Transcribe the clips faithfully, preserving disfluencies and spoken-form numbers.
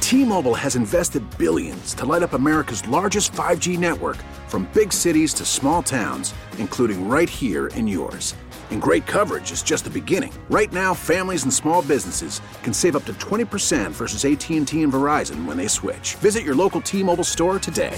T-Mobile has invested billions to light up America's largest five G network, from big cities to small towns, including right here in yours. And great coverage is just the beginning. Right now, families and small businesses can save up to twenty percent versus A T and T and Verizon when they switch. Visit your local T-Mobile store today.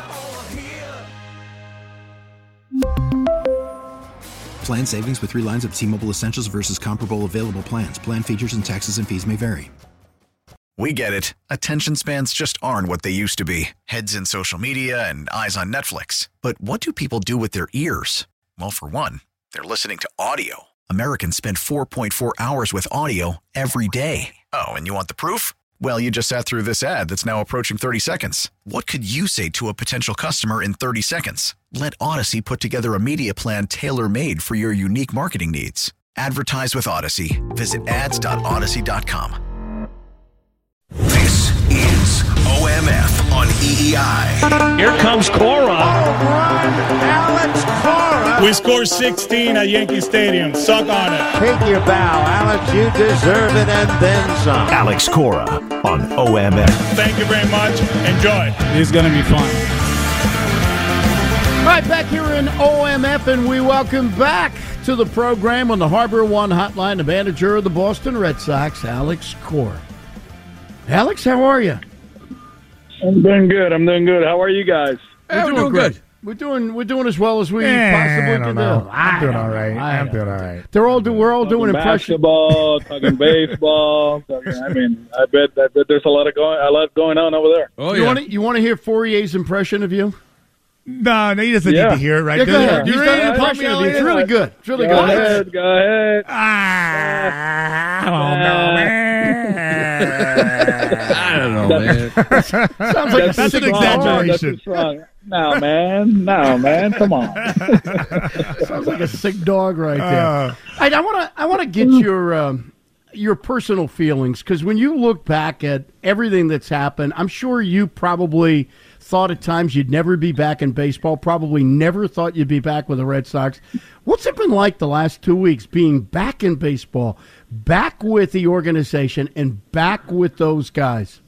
Plan savings with three lines of T-Mobile Essentials versus comparable available plans. Plan features and taxes and fees may vary. We get it. Attention spans just aren't what they used to be. Heads in social media and eyes on Netflix. But what do people do with their ears? Well, for one, they're listening to audio. Americans spend four point four hours with audio every day. Oh, and you want the proof? Well, you just sat through this ad that's now approaching thirty seconds. What could you say to a potential customer in thirty seconds? Let Odyssey put together a media plan tailor-made for your unique marketing needs. Advertise with Odyssey. Visit ads dot odyssey dot com. This is O M F on E E I. Here comes Cora. Home run, Alex Cora. We scored sixteen at Yankee Stadium. Suck on it. Take your bow, Alex. You deserve it and then some. Alex Cora on O M F. Thank you very much. Enjoy. This is going to be fun. All right, back here in O M F, and we welcome back to the program on the Harbor One Hotline the manager of the Boston Red Sox, Alex Cora. Alex, how are you? I'm doing good. I'm doing good. How are you guys? We're doing, doing good. We're doing we're doing as well as we eh, possibly can know. do. I'm doing know. all right. I I'm know. doing all right. They're all do. We're all talking doing impressions. Basketball, talking baseball. Talking, I mean, I bet I bet there's a lot of going a lot going on over there. Oh, you yeah. want to you want to hear Fourier's impression of you? No, no, he doesn't yeah. need to hear it, right? Yeah, go ahead. He's done an impression of you. It's really good. It's really go good. Ahead, go ahead. Ah, I don't know, man. I don't know, man. Sounds like that's an exaggeration. That's no, man. No, man. Come on. Sounds like a sick dog right there. Uh, I, I want to I want to get your um, your personal feelings, because when you look back at everything that's happened, I'm sure you probably thought at times you'd never be back in baseball, probably never thought you'd be back with the Red Sox. What's it been like the last two weeks being back in baseball, back with the organization, and back with those guys?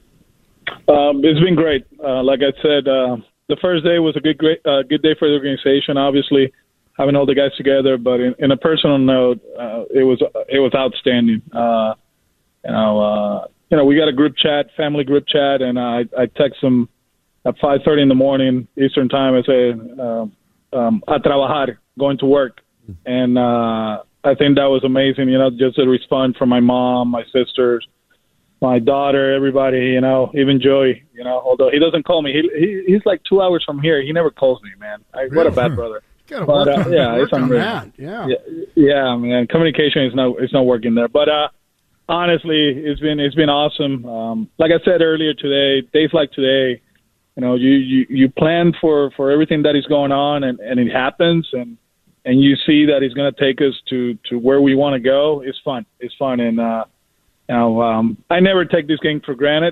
Um, it's been great. Uh, like I said, uh, the first day was a good, great, uh, good day for the organization. Obviously, having all the guys together, but in, in a personal note, uh, it was it was outstanding. Uh, you know, uh, you know, we got a group chat, family group chat, and I, I text them at five thirty in the morning Eastern time. I say, uh, um, "A trabajar," going to work, and uh, I think that was amazing. You know, just a response from my mom, my sisters, my daughter, everybody. You know, even Joey. You know, although he doesn't call me, he, he he's like two hours from here. He never calls me, man. I, really? What a bad brother. Gotta but, work uh, on, yeah, work it's on unreal. that. Yeah. yeah, yeah, man. Communication is not it's not working there, but uh, honestly, it's been it's been awesome. Um, like I said earlier today, days like today, you know, you, you, you plan for, for everything that is going on, and, and it happens, and and you see that it's going to take us to, to where we want to go. It's fun. It's fun, and uh, you know, um, I never take this game for granted.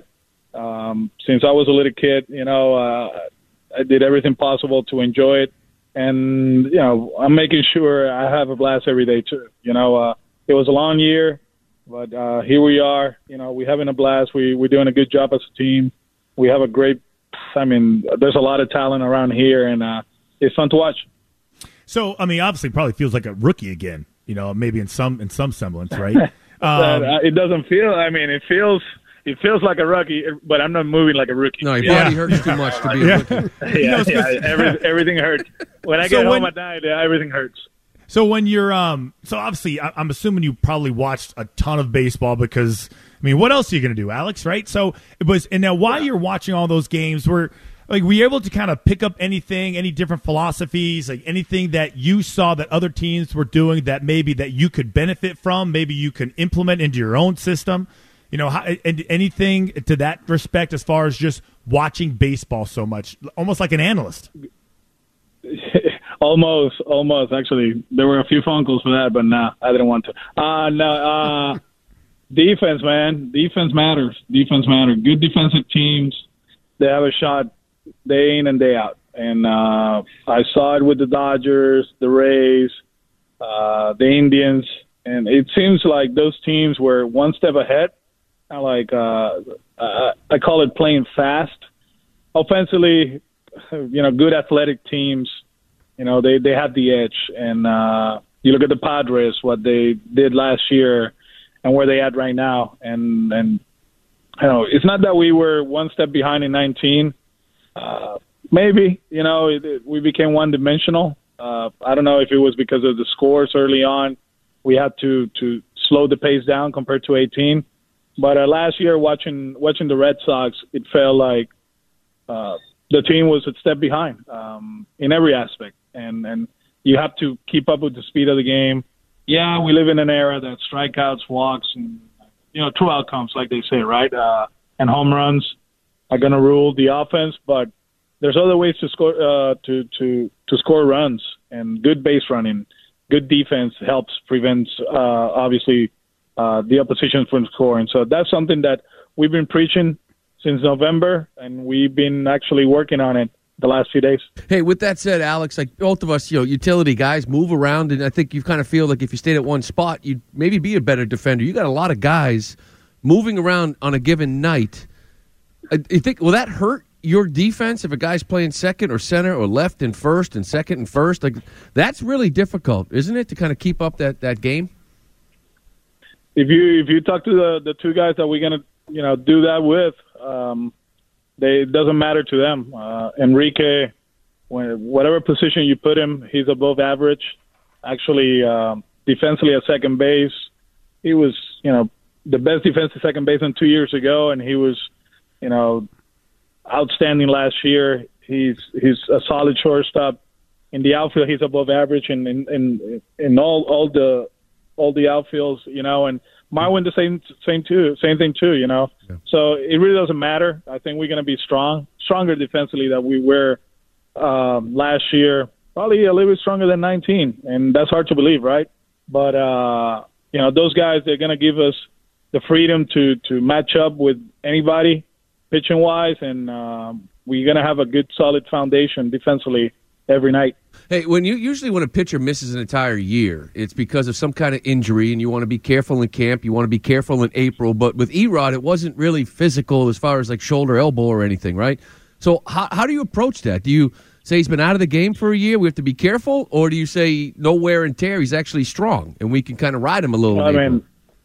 Um, since I was a little kid, you know, uh, I did everything possible to enjoy it. And, you know, I'm making sure I have a blast every day, too. You know, uh, it was a long year, but uh, here we are. You know, we're having a blast. We, we're doing a good job as a team. We have a great – I mean, there's a lot of talent around here, and uh, it's fun to watch. So, I mean, obviously probably feels like a rookie again, you know, maybe in some in some semblance, right? um, it doesn't feel – I mean, it feels – It feels like a rookie, but I'm not moving like a rookie. No, your yeah. body hurts too much to be a yeah. rookie. yeah, yeah, every, everything hurts. When I so get when, home at night, everything hurts. So when you're, um, so obviously, I, I'm assuming you probably watched a ton of baseball because, I mean, what else are you going to do, Alex? Right? So it was, and now while you're watching all those games, were like, were you able to kind of pick up anything, any different philosophies, like anything that you saw that other teams were doing that maybe that you could benefit from, maybe you can implement into your own system? You know, how, and anything to that respect as far as just watching baseball so much, almost like an analyst. almost, almost. Actually, there were a few phone calls for that, but nah, I didn't want to. Uh, no, uh, defense, man. Defense matters. Defense matters. Good defensive teams, they have a shot day in and day out. And uh, I saw it with the Dodgers, the Rays, uh, the Indians, and it seems like those teams were one step ahead. kind of like uh, uh, I call it playing fast. Offensively, you know, good athletic teams, you know, they, they have the edge. And uh, you look at the Padres, what they did last year and where they at right now. And, and you know, it's not that we were one step behind in nineteen. Uh, maybe, you know, it, it, we became one-dimensional. Uh, I don't know if it was because of the scores early on. We had to, to slow the pace down compared to eighteen. But uh, last year, watching watching the Red Sox, it felt like uh, the team was a step behind um, in every aspect. And, and you have to keep up with the speed of the game. Yeah, we live in an era that strikeouts, walks, and, you know, true outcomes, like they say, right? Uh, and home runs are going to rule the offense. But there's other ways to score uh, to, to, to score runs, and good base running. Good defense helps prevent, uh, obviously, uh, the opposition from scoring. So that's something that we've been preaching since November, and we've been actually working on it the last few days. Hey, with that said, Alex, like both of us, you know, utility guys move around, and I think you kind of feel like if you stayed at one spot, you'd maybe be a better defender. You got a lot of guys moving around on a given night. I, you think, will that hurt your defense if a guy's playing second or center or left and first and second and first? Like, that's really difficult, isn't it, to kind of keep up that, that game? If you if you talk to the, the two guys that we're gonna you know do that with, um, they it doesn't matter to them. Uh, Enrique, when, whatever position you put him, he's above average. Actually, um, defensively at second base, he was you know the best defensive second baseman two years ago, and he was you know. outstanding last year. He's he's a solid shortstop. In the outfield, he's above average in in, in, in all all the all the outfields, you know. And Marwin the same same too, same thing too, you know. Yeah. So it really doesn't matter. I think we're going to be strong, stronger defensively than we were um, last year. Probably a little bit stronger than nineteen, and that's hard to believe, right? But uh, you know, those guys, they're going to give us the freedom to to match up with anybody, pitching wise, and um, we're going to have a good, solid foundation defensively every night. Hey, when you usually when a pitcher misses an entire year, it's because of some kind of injury, and you want to be careful in camp. You want to be careful in April. But with Erod, it wasn't really physical as far as like shoulder, elbow, or anything, right? So how how do you approach that? Do you say he's been out of the game for a year, we have to be careful, or do you say no wear and tear, he's actually strong, and we can kind of ride him a little? I mean,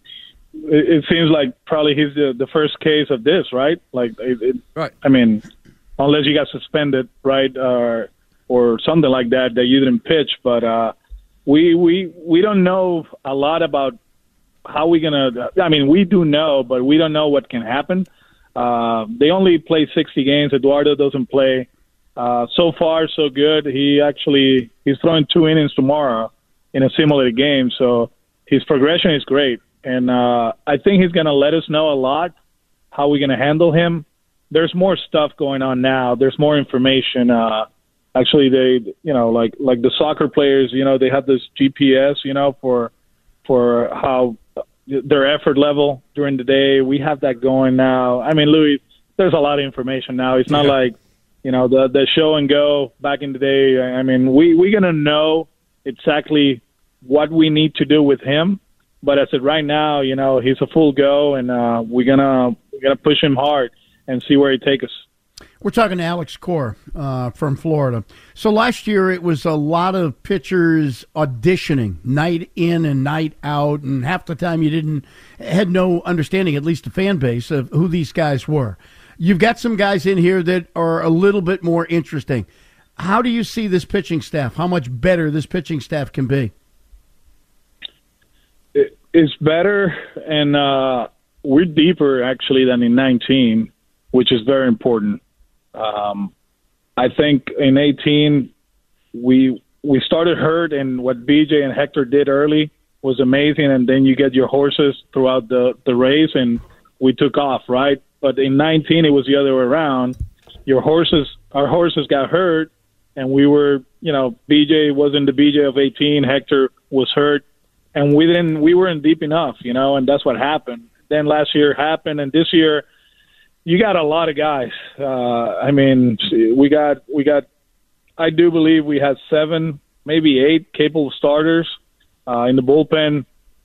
it, it seems like probably he's the, the first case of this, right? Like, it, it, right. I mean, unless you got suspended, right, or or something like that that you didn't pitch. But uh, we we we don't know a lot about how we're gonna. I mean, we do know, but we don't know what can happen. Uh, they only play sixty games. Eduardo doesn't play. Uh, so far, so good. He actually he's throwing two innings tomorrow in a similar game, so his progression is great. And uh, I think he's going to let us know a lot how we're going to handle him. There's more stuff going on now. There's more information. Uh, actually, they, you know, like like the soccer players, you know, they have this G P S, you know, for for how their effort level during the day. We have that going now. I mean, Louis, there's a lot of information now. It's not yeah. like, you know, the the show and go back in the day. I mean, we, we're going to know exactly what we need to do with him. But as of right now, you know, he's a full go, and uh, we're gonna we're gonna push him hard and see where he takes us. We're talking to Alex Cora uh, from Florida. So last year it was a lot of pitchers auditioning night in and night out, and half the time you didn't had no understanding, at least the fan base, of who these guys were. You've got some guys in here that are a little bit more interesting. How do you see this pitching staff? How much better this pitching staff can be? It's better, and uh, we're deeper, actually, than in nineteen, which is very important. Um, I think in eighteen, we we started hurt, and what B J and Hector did early was amazing, and then you get your horses throughout the, the race, and we took off, right? But in nineteen, it was the other way around. Your horses, our horses got hurt, and we were, you know, B J wasn't the B J of eighteen. Hector was hurt, and we didn't, we weren't deep enough, you know, and that's what happened. Then last year happened, and this year, you got a lot of guys. Uh, I mean, we got, we got. I do believe we had seven, maybe eight capable starters uh, in the bullpen.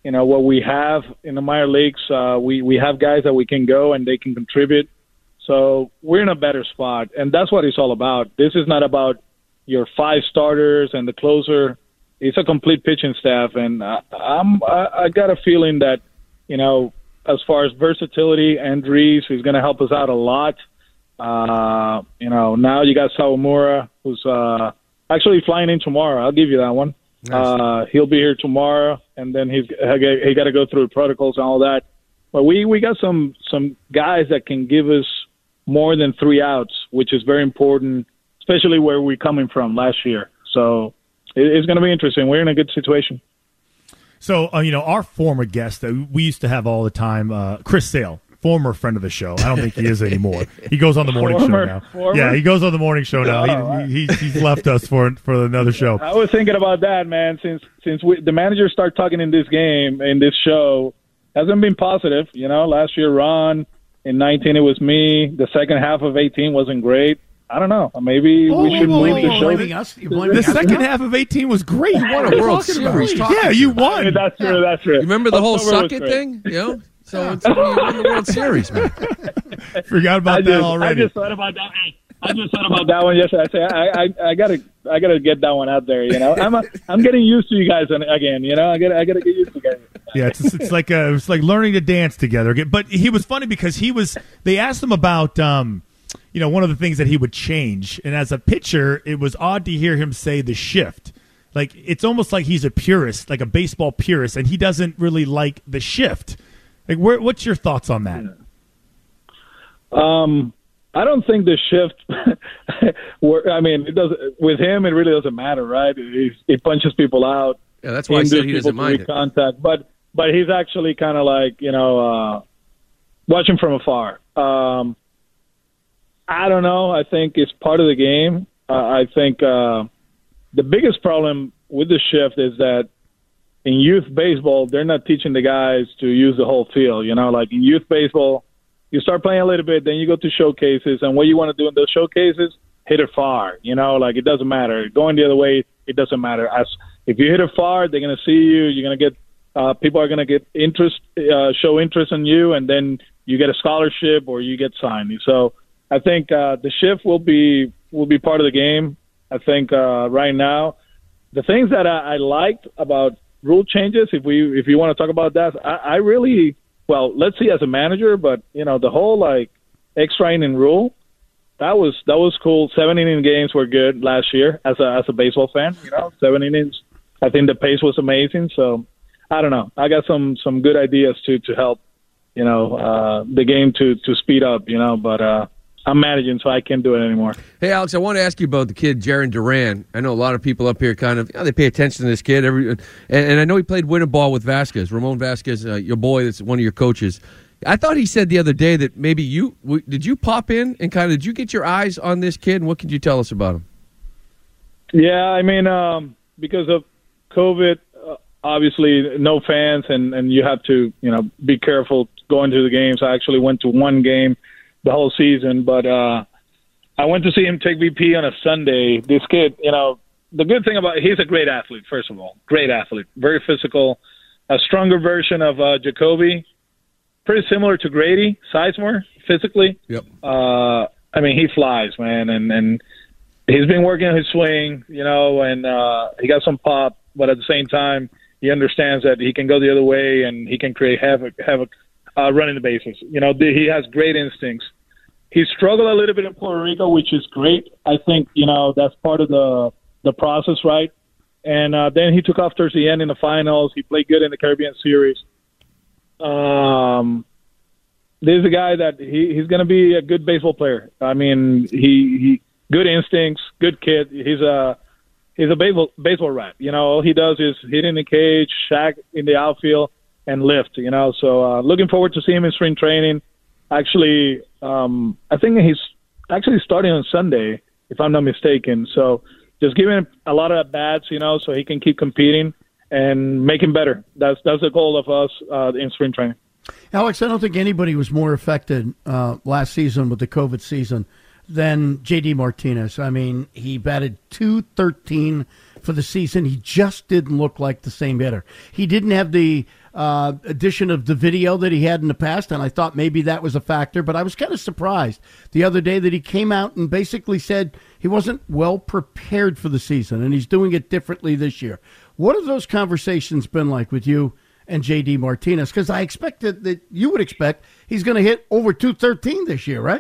you know, what we have in the minor leagues. Uh, we, we have guys that we can go and they can contribute. So we're in a better spot, and that's what it's all about. This is not about your five starters and the closer. It's a complete pitching staff, and I, I'm, I, I got a feeling that, you know, as far as versatility, Andres is going to help us out a lot. Uh, you know, now you got Sawamura, who's uh, actually flying in tomorrow. I'll give you that one. Nice. Uh, he'll be here tomorrow, and then he's he got to go through protocols and all that. But we, we got some some guys that can give us more than three outs, which is very important, especially where we're coming from last year. So it, it's going to be interesting. We're in a good situation. So, uh, you know, our former guest that we used to have all the time, uh, Chris Sale, former friend of the show. I don't think he is anymore. He goes on the morning former, show now. Former? Yeah, he goes on the morning show now. Oh, he, he, he's left us for for another show. I was thinking about that, man. Since since we, the managers start talking in this game, in this show, hasn't been positive. You know, last year, Ron. In nineteen, it was me. The second half of eighteen wasn't great. I don't know. Maybe oh, we should oh, blame oh, the show. Blaming us? You're blaming the us second now? half of eighteen was great. You won a World Series. Yeah, you won. I mean, that's true. That's true. You remember the whole October suck was it great. thing? You know? So it's, you won the World Series, man. Forgot about I that just, already. I just thought about that. I just thought about that one yesterday. I say I, I, I gotta, I gotta get that one out there. You know, I'm, a, I'm getting used to you guys again. You know, I gotta, I gotta get used to you guys. Yeah, it's it's like a, it's like learning to dance together. But he was funny because he was. They asked him about, um, you know, one of the things that he would change, and as a pitcher, it was odd to hear him say the shift. Like it's almost like he's a purist, like a baseball purist, and he doesn't really like the shift. Like, where, what's your thoughts on that? Um. I don't think the shift. I mean, it does with him. It really doesn't matter, right? He, he punches people out. Yeah, that's why I said he doesn't people mind it. Contact, but but he's actually kind of like you know uh, watching from afar. Um, I don't know. I think it's part of the game. Uh, I think uh, the biggest problem with the shift is that in youth baseball, they're not teaching the guys to use the whole field. You know, like in youth baseball. You start playing a little bit, then you go to showcases, and what you want to do in those showcases, hit it far. You know, like it doesn't matter. Going the other way, it doesn't matter. As if you hit it far, they're going to see you. You're going to get uh, people are going to get interest, uh, show interest in you, and then you get a scholarship or you get signed. So I think uh, the shift will be will be part of the game. I think uh, right now, the things that I, I liked about rule changes, if we if you want to talk about that, I, I really. Well, let's see as a manager, but you know the whole like extra inning rule, that was that was cool. Seven inning games were good last year as a as a baseball fan. You know, seven innings. I think the pace was amazing. So I don't know. I got some some good ideas to to help you know uh, the game to to speed up. You know, but uh, I'm managing, so I can't do it anymore. Hey, Alex, I want to ask you about the kid, Jaron Duran. I know a lot of people up here kind of, you know, they pay attention to this kid. Every, and, and I know he played winter ball with Vasquez, Ramon Vasquez, uh, your boy that's one of your coaches. I thought he said the other day that maybe you, w- did you pop in and kind of, did you get your eyes on this kid? And what could you tell us about him? Yeah, I mean, um, because of COVID, uh, obviously no fans, and, and you have to, you know, be careful going to the games. I actually went to one game the whole season, but uh, I went to see him take V P on a Sunday. This kid, you know, the good thing about he's a great athlete. First of all, great athlete, very physical, a stronger version of uh, Jacoby, pretty similar to Grady Sizemore physically. Yep. Uh, I mean, he flies, man, and and he's been working on his swing, you know, and uh, he got some pop, but at the same time, he understands that he can go the other way and he can create havoc, havoc uh, running the bases. You know, he has great instincts. He struggled a little bit in Puerto Rico, which is great. I think, you know, that's part of the the process, right? And uh, then he took off towards the end in the finals. He played good in the Caribbean Series. Um, this is a guy that he, he's going to be a good baseball player. I mean, he, he good instincts, good kid. He's a he's a baseball baseball rat. You know, all he does is hit in the cage, shack in the outfield, and lift. You know, so uh, looking forward to seeing him in spring training. Actually, um, I think he's actually starting on Sunday, if I'm not mistaken. So just giving him a lot of at-bats, you know, so he can keep competing and make him better. That's that's the goal of us uh, in spring training. Alex, I don't think anybody was more affected uh, last season with the COVID season than J D Martinez. I mean, he batted two thirteen for the season. He just didn't look like the same hitter. He didn't have the uh, addition of the video that he had in the past, and I thought maybe that was a factor, but I was kind of surprised the other day that he came out and basically said he wasn't well prepared for the season, and he's doing it differently this year. What have those conversations been like with you and J D Martinez? Because I expected that you would expect he's going to hit over two thirteen this year, right?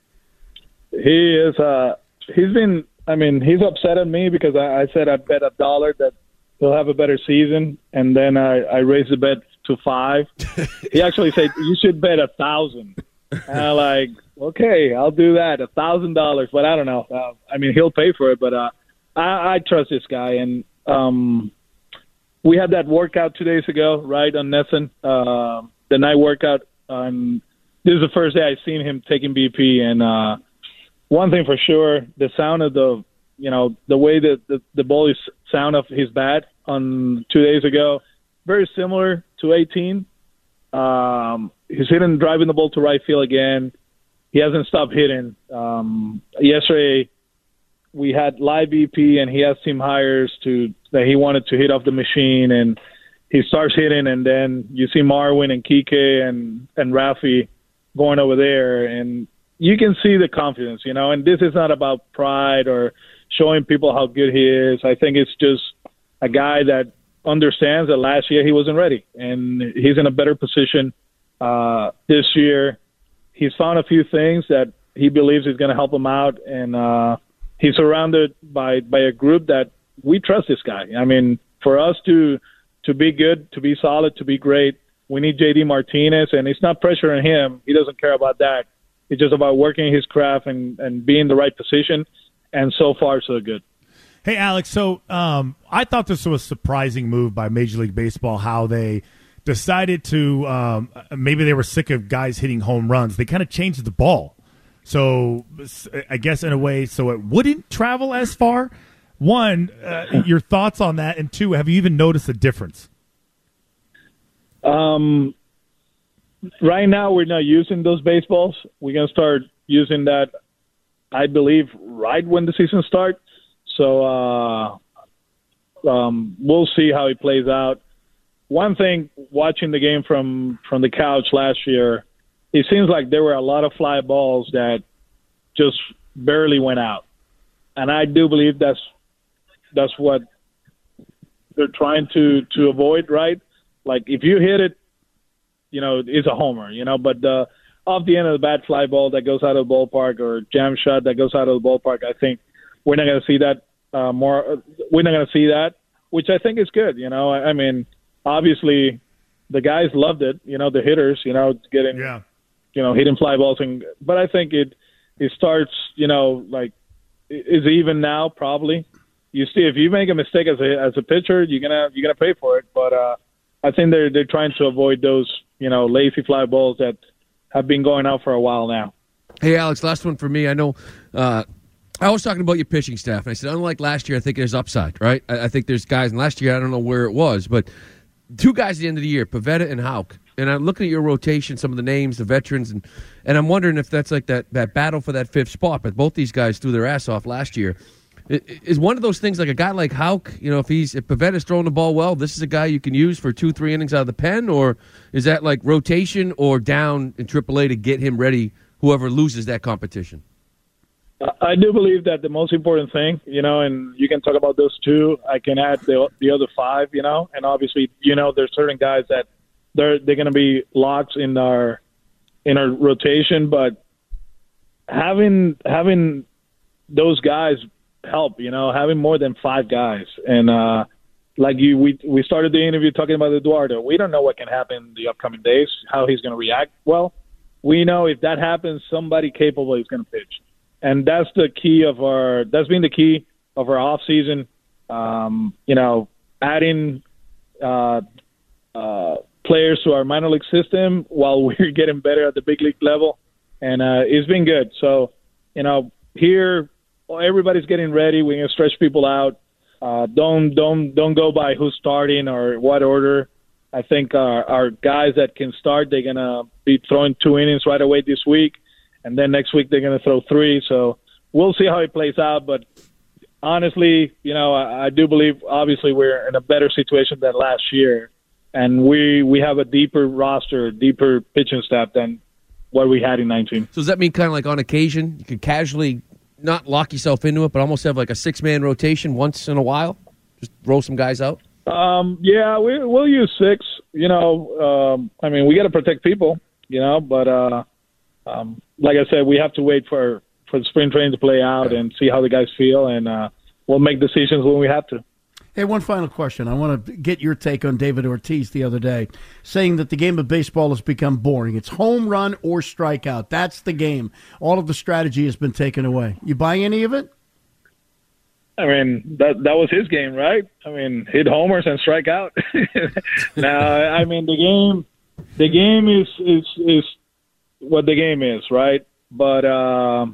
He is. Uh, he's been. I mean, he's upset at me because I, I said I bet a dollar that he'll have a better season, and then I, I raised the bet to five. He actually said you should bet a thousand. And I'm like, okay, I'll do that, a thousand dollars. But I don't know. Uh, I mean, he'll pay for it, but uh, I, I trust this guy. And um, we had that workout two days ago, right on Nesson, uh, the night workout. Um, this is the first day I've seen him taking B P, and uh, one thing for sure, the sound of the, you know, the way that the, the ball is sound of his bat on two days ago, very similar to eighteen. Um, he's hitting, driving the ball to right field again. He hasn't stopped hitting. Um, yesterday, we had live B P, and he asked team hires to that he wanted to hit off the machine, and he starts hitting, and then you see Marwin and Kike and and Rafi going over there, and you can see the confidence, you know, and this is not about pride or showing people how good he is. I think it's just a guy that understands that last year he wasn't ready, and he's in a better position uh, this year. He's found a few things that he believes is going to help him out, and uh, he's surrounded by, by a group that we trust this guy. I mean, for us to to be good, to be solid, to be great, we need J D Martinez, and it's not pressure on him. He doesn't care about that. It's just about working his craft and, and being in the right position, and so far, so good. Hey, Alex, so um, I thought this was a surprising move by Major League Baseball, how they decided to um, – maybe they were sick of guys hitting home runs. They kind of changed the ball. So I guess in a way so it wouldn't travel as far. One, uh, your thoughts on that, and two, have you even noticed a difference? Um. Right now, we're not using those baseballs. We're going to start using that, I believe, right when the season starts. So uh, um, we'll see how it plays out. One thing, watching the game from, from the couch last year, it seems like there were a lot of fly balls that just barely went out. And I do believe that's that's what they're trying to, to avoid, right? Like, if you hit it, you know, it's a homer, you know, but uh, off the end of the bat fly ball that goes out of the ballpark or jam shot that goes out of the ballpark, I think we're not going to see that uh, more. We're not going to see that, which I think is good. You know, I, I mean, obviously the guys loved it, you know, the hitters, you know, getting, yeah. you know, hitting fly balls. And, but I think it, it starts, you know, like, is even now probably. You see, if you make a mistake as a, as a pitcher, you're going to, you're going to pay for it. But uh, I think they're, they're trying to avoid those, you know, lazy fly balls that have been going out for a while now. Hey, Alex, last one for me. I know uh, I was talking about your pitching staff, and I said, unlike last year, I think there's upside, right? I, I think there's guys, and last year, I don't know where it was, but two guys at the end of the year, Pivetta and Houck. And I'm looking at your rotation, some of the names, the veterans, and, and I'm wondering if that's like that, that battle for that fifth spot. But both these guys threw their ass off last year. Is one of those things like a guy like Houck, you know, if he's if Pavetta's throwing the ball well, this is a guy you can use for two, three innings out of the pen, or is that like rotation or down in triple A to get him ready, whoever loses that competition? I do believe that the most important thing, you know, and you can talk about those two. I can add the the other five, you know, and obviously, you know, there's certain guys that they're they're going to be locks in our in our rotation, but having having those guys help, you know, having more than five guys. And uh, like you, we we started the interview talking about Eduardo. We don't know what can happen in the upcoming days, how he's going to react. Well, we know if that happens, somebody capable is going to pitch. And that's the key of our, that's been the key of our off season. Um, you know, adding uh, uh, players to our minor league system while we're getting better at the big league level. And uh, it's been good. So, you know, here, everybody's getting ready. We're going to stretch people out. Uh, don't don't don't go by who's starting or what order. I think our, our guys that can start, they're going to be throwing two innings right away this week, and then next week they're going to throw three. So we'll see how it plays out. But honestly, you know, I, I do believe obviously we're in a better situation than last year, and we we have a deeper roster, deeper pitching staff than what we had in nineteen. So does that mean kind of like on occasion you could casually not lock yourself into it, but almost have like a six-man rotation once in a while? Just throw some guys out? Um, yeah, we, we'll use six. You know, um, I mean, we got to protect people, you know, but uh, um, like I said, we have to wait for, for the spring training to play out and see how the guys feel, and uh, we'll make decisions when we have to. Hey, one final question. I want to get your take on David Ortiz the other day, saying that the game of baseball has become boring. It's home run or strikeout. That's the game. All of the strategy has been taken away. You buy any of it? I mean, that that was his game, right? I mean, hit homers and strike out. Now, I mean, the game, the game is is is what the game is, right? But um,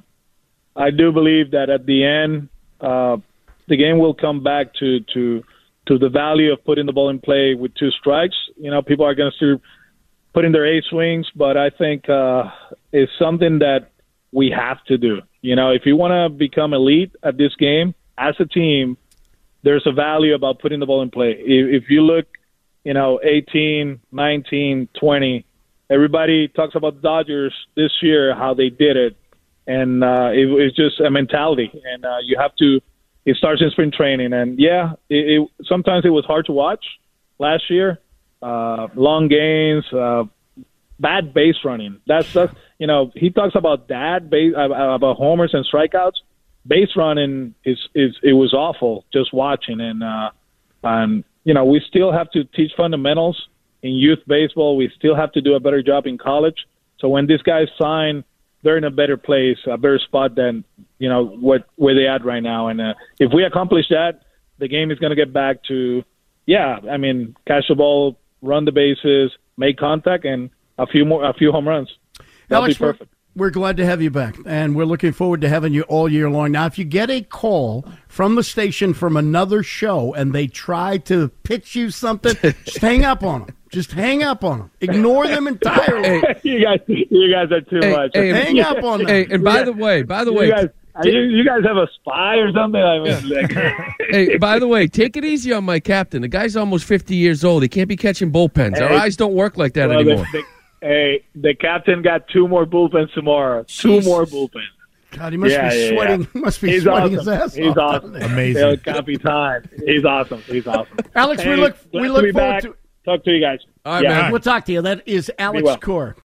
I do believe that at the end, uh, the game will come back to, to to the value of putting the ball in play with two strikes. You know, people are going to still put in their eight swings, but I think uh, it's something that we have to do. You know, if you want to become elite at this game, as a team, there's a value about putting the ball in play. If, if you look, you know, eighteen, nineteen, twenty, everybody talks about the Dodgers this year, how they did it. And uh, it, it's just a mentality. And uh, you have to – it starts in spring training. And, yeah, it, it, sometimes it was hard to watch last year. Uh, long games, uh, bad base running. That's, that's – you know, he talks about that, base, about homers and strikeouts. Base running is, is it was awful just watching, and uh, and you know we still have to teach fundamentals in youth baseball. We still have to do a better job in college. So when these guys sign, they're in a better place, a better spot than you know what where they at right now. And uh, if we accomplish that, the game is going to get back to yeah. I mean, catch the ball, run the bases, make contact, and a few more a few home runs. That'll Alex, be perfect. We're glad to have you back, and we're looking forward to having you all year long. Now, if you get a call from the station from another show and they try to pitch you something, just hang up on them. Just hang up on them. Ignore them entirely. Hey, you guys, you guys are too hey, much. Hey, hang up on them. Hey, and by the way, by the way, you guys, you, you guys have a spy or something? I mean, like, hey, by the way, take it easy on my captain. The guy's almost fifty years old. He can't be catching bullpens. Hey, Our eyes don't work like that well, anymore. The, the, hey, the captain got two more bullpens tomorrow. Two more bullpens. God, he must yeah, be yeah, sweating. Yeah. He must be He's sweating awesome. his ass He's off. awesome. Amazing. They'll copy time. He's awesome. He's awesome. Alex, hey, we look we glad look to be forward back. to. Talk to you guys. All right, yeah. man. We'll talk to you. That is Alex well. Core.